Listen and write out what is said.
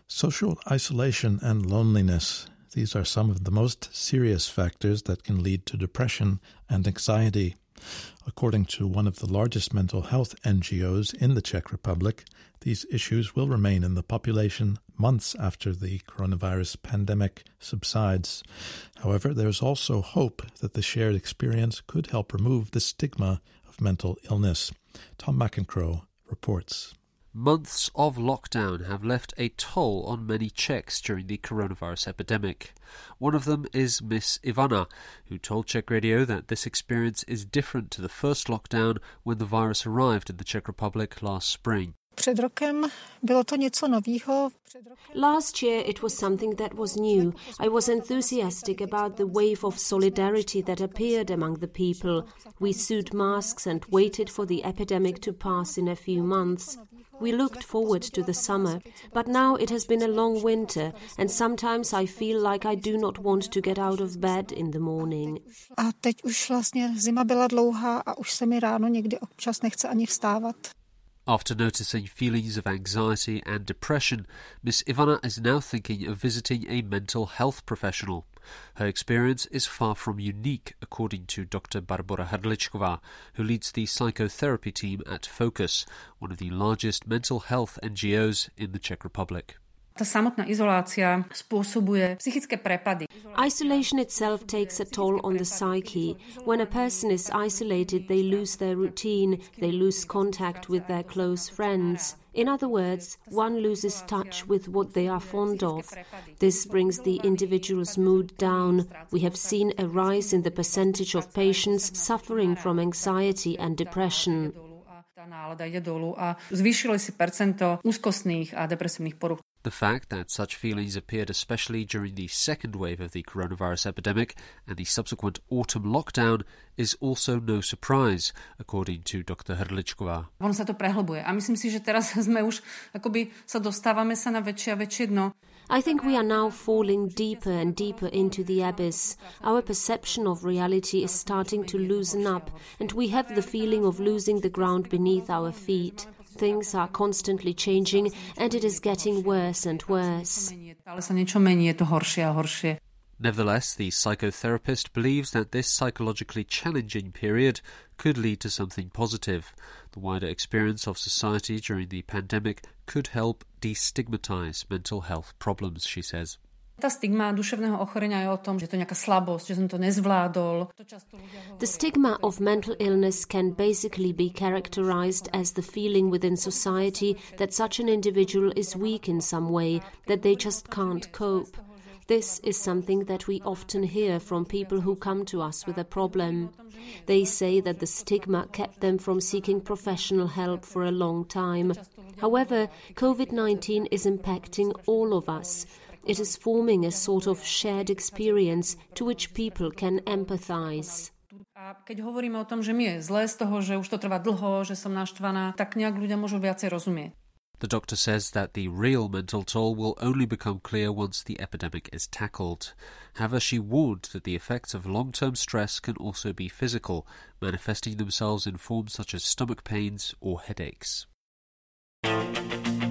Social isolation and loneliness. These are some of the most serious factors that can lead to depression and anxiety. According to one of the largest mental health NGOs in the Czech Republic, these issues will remain in the population months after the coronavirus pandemic subsides. However, there's also hope that the shared experience could help remove the stigma of mental illness. Tom McEncroe reports. Months of lockdown have left a toll on many Czechs during the coronavirus epidemic. One of them is Miss Ivana, who told Czech Radio that this experience is different to the first lockdown when the virus arrived in the Czech Republic last spring. Last year it was something that was new. I was enthusiastic about the wave of solidarity that appeared among the people. We sewed masks and waited for the epidemic to pass in a few months. We looked forward to the summer, but now it has been a long winter, and sometimes I feel like I do not want to get out of bed in the morning. After noticing feelings of anxiety and depression, Miss Ivana is now thinking of visiting a mental health professional. Her experience is far from unique, according to Dr. Barbora Hrdličková, who leads the psychotherapy team at Focus, one of the largest mental health NGOs in the Czech Republic. Isolation itself takes a toll on the psyche. When a person is isolated, they lose their routine, they lose contact with their close friends. In other words, one loses touch with what they are fond of. This brings the individual's mood down. We have seen a rise in the percentage of patients suffering from anxiety and depression. The fact that such feelings appeared especially during the second wave of the coronavirus epidemic and the subsequent autumn lockdown is also no surprise, according to Dr. Hrdličková. I think we are now falling deeper and deeper into the abyss. Our perception of reality is starting to loosen up, and we have the feeling of losing the ground beneath our feet. Things are constantly changing, and it is getting worse and worse. Nevertheless, the psychotherapist believes that this psychologically challenging period could lead to something positive. The wider experience of society during the pandemic could help destigmatize mental health problems, she says. The stigma of mental illness can basically be characterized as the feeling within society that such an individual is weak in some way, that they just can't cope. This is something that we often hear from people who come to us with a problem. They say that the stigma kept them from seeking professional help for a long time. However, COVID-19 is impacting all of us. It is forming a sort of shared experience to which people can empathize. Keď hovoríme o tom, že mi je zle z toho, že už to trvá dlho, že som naštvaná, tak nejak ľudia môžu viacej rozumieť. The doctor says that the real mental toll will only become clear once the epidemic is tackled. However, she warned that the effects of long-term stress can also be physical, manifesting themselves in forms such as stomach pains or headaches.